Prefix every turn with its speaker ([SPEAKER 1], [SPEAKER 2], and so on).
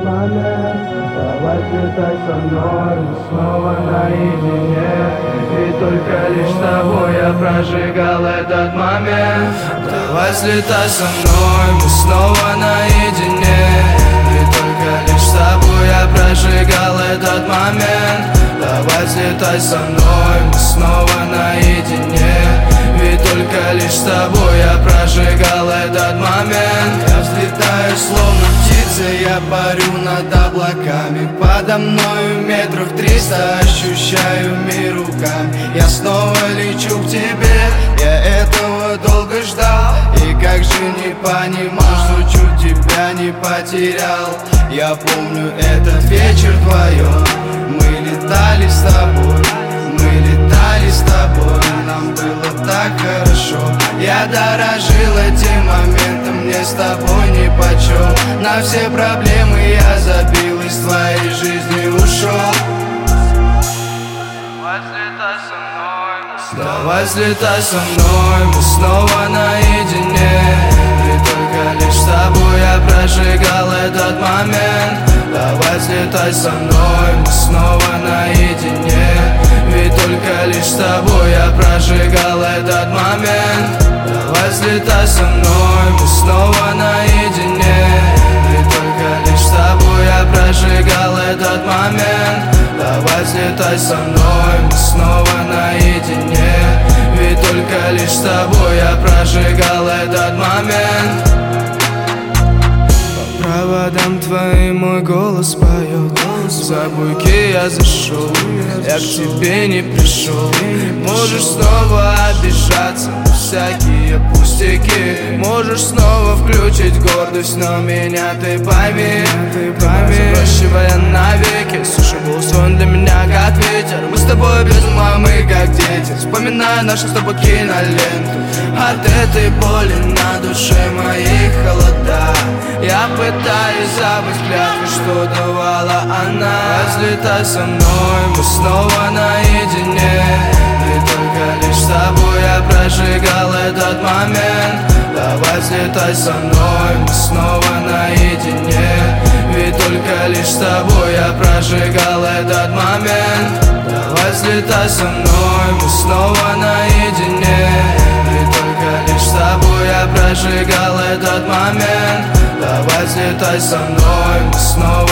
[SPEAKER 1] момент. Давай взлетай со мной, мы снова наедине. И только лишь с тобой я прожигал этот момент. Давай взлетай со мной, мы снова наедине. И только лишь с тобой я прожигал этот момент. Давай взлетай со мной, мы снова наедине. Ведь только лишь с тобой я прожигал этот момент. Я взлетаю словно птица, я парю над облаками. Подо мною метров 300, ощущаю мир руками. Я снова лечу к тебе, я этого долго ждал. И как же не понимал, что чуть тебя не потерял. Я помню этот вечер вдвоем. Мы летали с тобой, мы летали с тобой. Нам было так хорошо. Я дорожил этим моментом, мне с тобой нипочем. На все проблемы я забил, из твоей жизни ушел. Давай взлетай со мной, мы снова наедине. И только лишь с тобой я прожигал этот момент. Давай взлетай со мной, мы снова наедине. Ведь только лишь с тобой я прожигал этот момент. Давай взлетай со мной, мы снова наедине. Ведь только лишь с тобой я прожигал этот момент. Давай взлетай со мной, мы снова наедине. Ведь только лишь с тобой я прожигал этот момент. По проводам твоим мой голос поет. За буйки я зашел, я к тебе не пришел. Можешь снова обижаться на всякие пустяки. Можешь снова включить гордость, но меня ты пойми. Взращивая навеки, слушай голос, он для меня как ветер. Мы с тобой без мамы как дети, вспоминая нашу с тобой киноленту. От этой боли на душе моей холода. Я пытаюсь забыть клятвы, что давала она. Взлетай со мной, мы снова наедине. И только лишь с тобой я прожигал этот момент. Давай взлетай со мной, мы снова наедине. Ведь только лишь с тобой я прожигал этот момент. Давай взлетай со мной, мы снова наедине. Ведь только лишь с тобой я прожигал этот момент. Давай взлетай со мной, мы снова